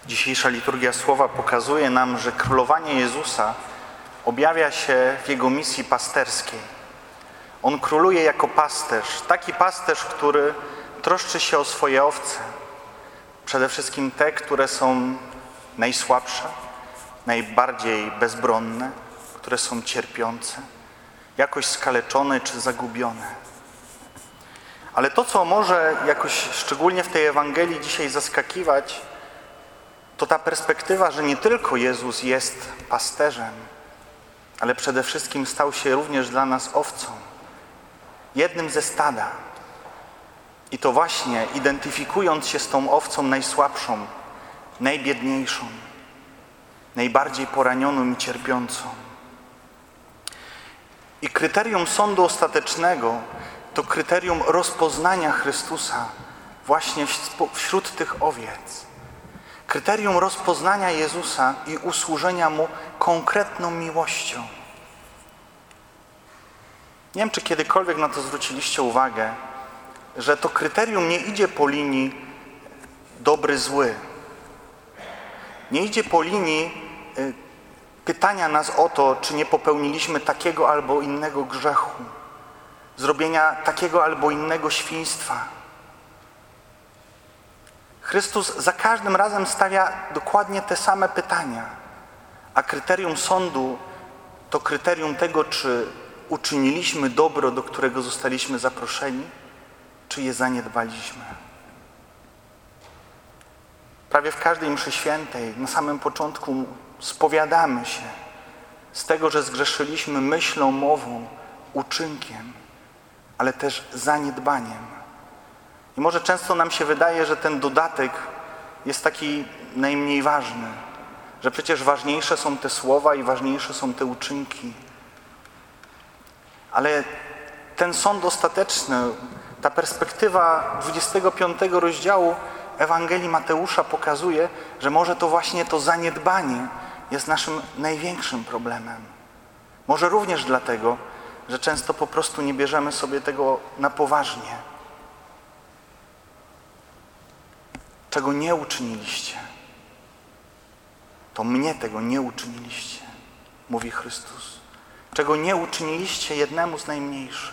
Dzisiejsza liturgia słowa pokazuje nam, że królowanie Jezusa objawia się w Jego misji pasterskiej. On króluje jako pasterz, taki pasterz, który troszczy się o swoje owce. Przede wszystkim te, które są najsłabsze, najbardziej bezbronne, które są cierpiące, jakoś skaleczone czy zagubione. Ale to, co może jakoś szczególnie w tej Ewangelii dzisiaj zaskakiwać, to ta perspektywa, że nie tylko Jezus jest pasterzem, ale przede wszystkim stał się również dla nas owcą, jednym ze stada. I to właśnie identyfikując się z tą owcą najsłabszą, najbiedniejszą, najbardziej poranioną i cierpiącą. I kryterium sądu ostatecznego to kryterium rozpoznania Chrystusa właśnie wśród tych owiec. Kryterium rozpoznania Jezusa i usłużenia Mu konkretną miłością. Nie wiem, czy kiedykolwiek na to zwróciliście uwagę, że to kryterium nie idzie po linii dobry, zły. Nie idzie po linii pytania nas o to, czy nie popełniliśmy takiego albo innego grzechu, zrobienia takiego albo innego świństwa. Chrystus za każdym razem stawia dokładnie te same pytania, a kryterium sądu to kryterium tego, czy uczyniliśmy dobro, do którego zostaliśmy zaproszeni, czy je zaniedbaliśmy. Prawie w każdej mszy świętej na samym początku spowiadamy się z tego, że zgrzeszyliśmy myślą, mową, uczynkiem, ale też zaniedbaniem. I może często nam się wydaje, że ten dodatek jest taki najmniej ważny, że przecież ważniejsze są te słowa i ważniejsze są te uczynki. Ale ten sąd ostateczny, ta perspektywa 25 rozdziału Ewangelii Mateusza pokazuje, że może to właśnie to zaniedbanie jest naszym największym problemem. Może również dlatego, że często po prostu nie bierzemy sobie tego na poważnie. Czego nie uczyniliście, to mnie tego nie uczyniliście, mówi Chrystus. Czego nie uczyniliście jednemu z najmniejszych.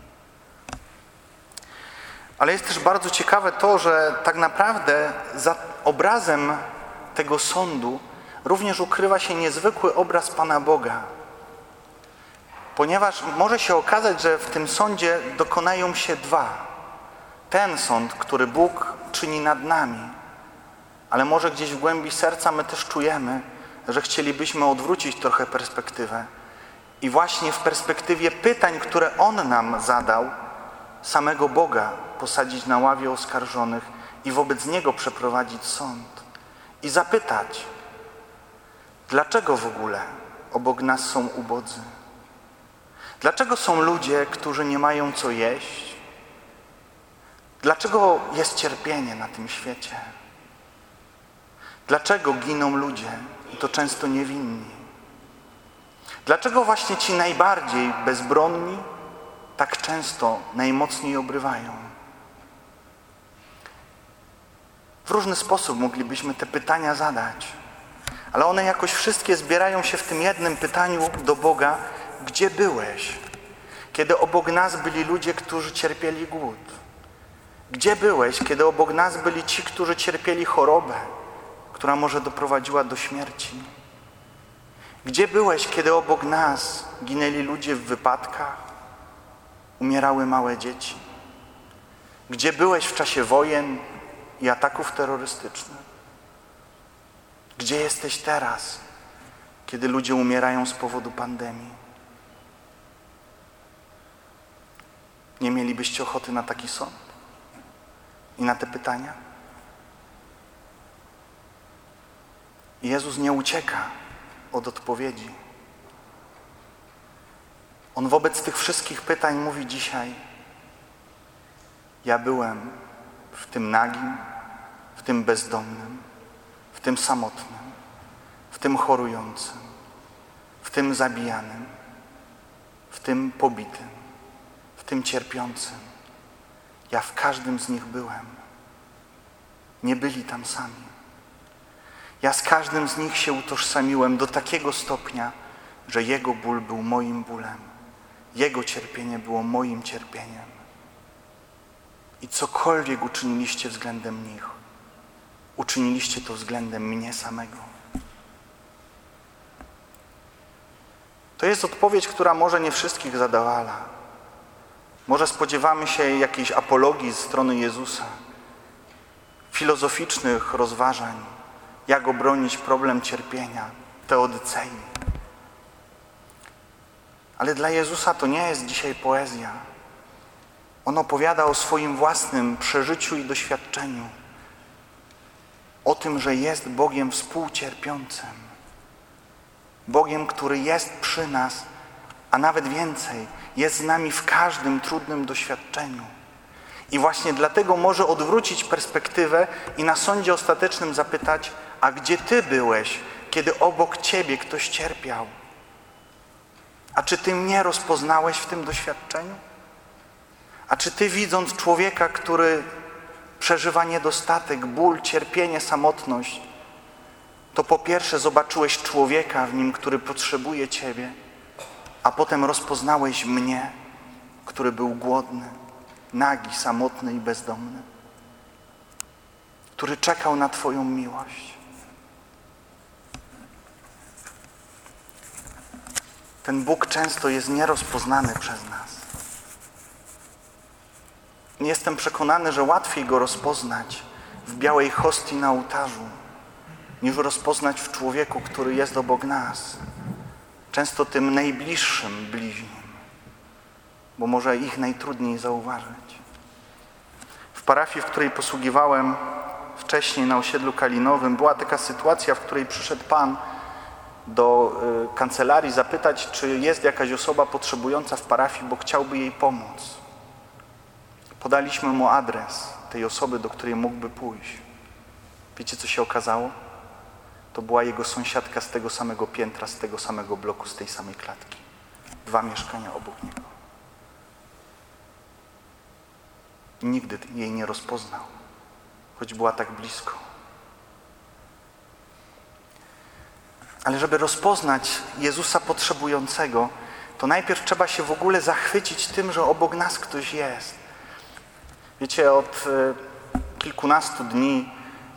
Ale jest też bardzo ciekawe to, że tak naprawdę za obrazem tego sądu również ukrywa się niezwykły obraz Pana Boga. Ponieważ może się okazać, że w tym sądzie dokonają się dwa. Ten sąd, który Bóg czyni nad nami, ale może gdzieś w głębi serca my też czujemy, że chcielibyśmy odwrócić trochę perspektywę i właśnie w perspektywie pytań, które On nam zadał, samego Boga posadzić na ławie oskarżonych i wobec Niego przeprowadzić sąd i zapytać, dlaczego w ogóle obok nas są ubodzy? Dlaczego są ludzie, którzy nie mają co jeść? Dlaczego jest cierpienie na tym świecie? Dlaczego giną ludzie i to często niewinni? Dlaczego właśnie ci najbardziej bezbronni tak często najmocniej obrywają? W różny sposób moglibyśmy te pytania zadać, ale one jakoś wszystkie zbierają się w tym jednym pytaniu do Boga: gdzie byłeś, kiedy obok nas byli ludzie, którzy cierpieli głód? Gdzie byłeś, kiedy obok nas byli ci, którzy cierpieli chorobę, która może doprowadziła do śmierci? Gdzie byłeś, kiedy obok nas ginęli ludzie w wypadkach, umierały małe dzieci? Gdzie byłeś w czasie wojen i ataków terrorystycznych? Gdzie jesteś teraz, kiedy ludzie umierają z powodu pandemii? Nie mielibyście ochoty na taki sąd i na te pytania? Jezus nie ucieka od odpowiedzi. On wobec tych wszystkich pytań mówi dzisiaj: ja byłem w tym nagim, w tym bezdomnym, w tym samotnym, w tym chorującym, w tym zabijanym, w tym pobitym, w tym cierpiącym. Ja w każdym z nich byłem. Nie byli tam sami. Ja z każdym z nich się utożsamiłem do takiego stopnia, że Jego ból był moim bólem. Jego cierpienie było moim cierpieniem. I cokolwiek uczyniliście względem nich, uczyniliście to względem mnie samego. To jest odpowiedź, która może nie wszystkich zadowala. Może spodziewamy się jakiejś apologii ze strony Jezusa, filozoficznych rozważań, jak obronić problem cierpienia, teodycei. Ale dla Jezusa to nie jest dzisiaj poezja. On opowiada o swoim własnym przeżyciu i doświadczeniu. O tym, że jest Bogiem współcierpiącym. Bogiem, który jest przy nas, a nawet więcej, jest z nami w każdym trudnym doświadczeniu. I właśnie dlatego może odwrócić perspektywę i na sądzie ostatecznym zapytać: a gdzie Ty byłeś, kiedy obok Ciebie ktoś cierpiał? A czy Ty mnie rozpoznałeś w tym doświadczeniu? A czy Ty, widząc człowieka, który przeżywa niedostatek, ból, cierpienie, samotność, to po pierwsze zobaczyłeś człowieka w nim, który potrzebuje Ciebie, a potem rozpoznałeś mnie, który był głodny, nagi, samotny i bezdomny, który czekał na Twoją miłość. Ten Bóg często jest nierozpoznany przez nas. Jestem przekonany, że łatwiej Go rozpoznać w białej hostii na ołtarzu, niż rozpoznać w człowieku, który jest obok nas. Często tym najbliższym bliźnim, bo może ich najtrudniej zauważyć. W parafii, w której posługiwałem wcześniej na osiedlu Kalinowym, była taka sytuacja, w której przyszedł pan do kancelarii zapytać, czy jest jakaś osoba potrzebująca w parafii, bo chciałby jej pomóc. Podaliśmy mu adres tej osoby, do której mógłby pójść. Wiecie, co się okazało? To była jego sąsiadka z tego samego piętra, z tego samego bloku, z tej samej klatki. 2 mieszkania obok niego. Nigdy jej nie rozpoznał, choć była tak blisko. Ale żeby rozpoznać Jezusa potrzebującego, to najpierw trzeba się w ogóle zachwycić tym, że obok nas ktoś jest. Wiecie, od kilkunastu dni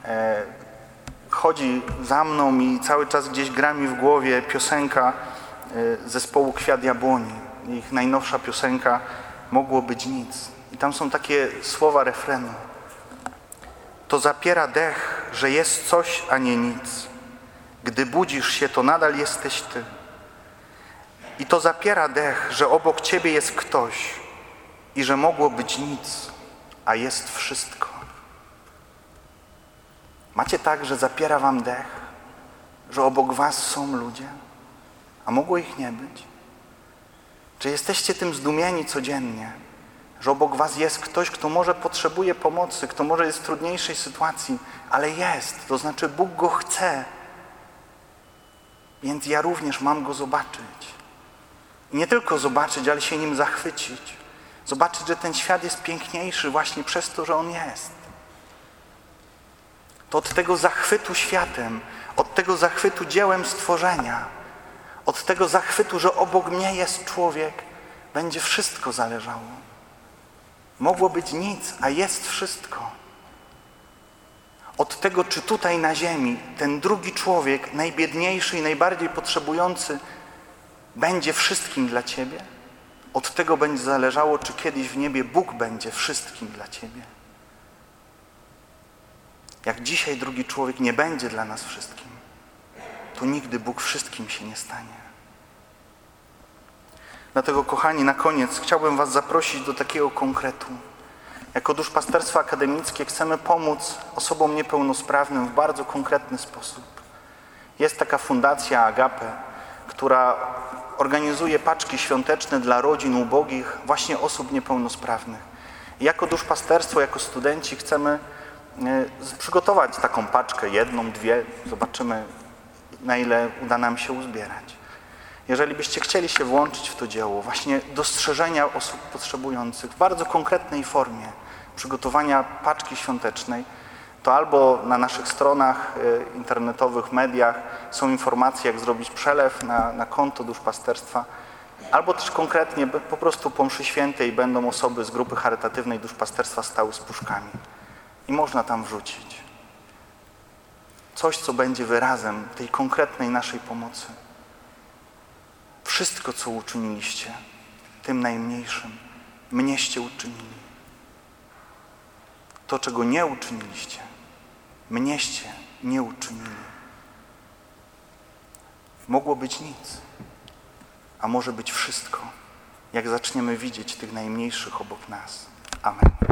chodzi za mną i cały czas gdzieś gra mi w głowie piosenka zespołu Kwiat Jabłoni. Ich najnowsza piosenka Mogło być nic. I tam są takie słowa refrenu. To zapiera dech, że jest coś, a nie nic. Gdy budzisz się, to nadal jesteś Ty. I to zapiera dech, że obok Ciebie jest ktoś i że mogło być nic, a jest wszystko. Macie tak, że zapiera wam dech, że obok was są ludzie, a mogło ich nie być? Czy jesteście tym zdumieni codziennie, że obok was jest ktoś, kto może potrzebuje pomocy, kto może jest w trudniejszej sytuacji, ale jest, to znaczy Bóg go chce, więc ja również mam go zobaczyć. I nie tylko zobaczyć, ale się nim zachwycić. Zobaczyć, że ten świat jest piękniejszy właśnie przez to, że on jest. To od tego zachwytu światem, od tego zachwytu dziełem stworzenia, od tego zachwytu, że obok mnie jest człowiek, będzie wszystko zależało. Mogło być nic, a jest wszystko. Od tego, czy tutaj na ziemi ten drugi człowiek, najbiedniejszy i najbardziej potrzebujący, będzie wszystkim dla Ciebie, od tego będzie zależało, czy kiedyś w niebie Bóg będzie wszystkim dla Ciebie. Jak dzisiaj drugi człowiek nie będzie dla nas wszystkim, to nigdy Bóg wszystkim się nie stanie. Dlatego, kochani, na koniec chciałbym was zaprosić do takiego konkretu. Jako duszpasterstwo akademickie chcemy pomóc osobom niepełnosprawnym w bardzo konkretny sposób. Jest taka fundacja Agape, która organizuje paczki świąteczne dla rodzin ubogich, właśnie osób niepełnosprawnych. I jako duszpasterstwo, jako studenci chcemy przygotować taką paczkę, 1, 2, zobaczymy, na ile uda nam się uzbierać. Jeżeli byście chcieli się włączyć w to dzieło, właśnie dostrzeżenia osób potrzebujących w bardzo konkretnej formie, przygotowania paczki świątecznej, to albo na naszych stronach internetowych, mediach są informacje, jak zrobić przelew na konto duszpasterstwa, albo też konkretnie po prostu po mszy świętej będą osoby z grupy charytatywnej duszpasterstwa stały z puszkami. I można tam wrzucić coś, co będzie wyrazem tej konkretnej naszej pomocy. Wszystko, co uczyniliście, tym najmniejszym, mnieście uczynili. To, czego nie uczyniliście, mnieście nie uczynili. Mogło być nic, a może być wszystko, jak zaczniemy widzieć tych najmniejszych obok nas. Amen.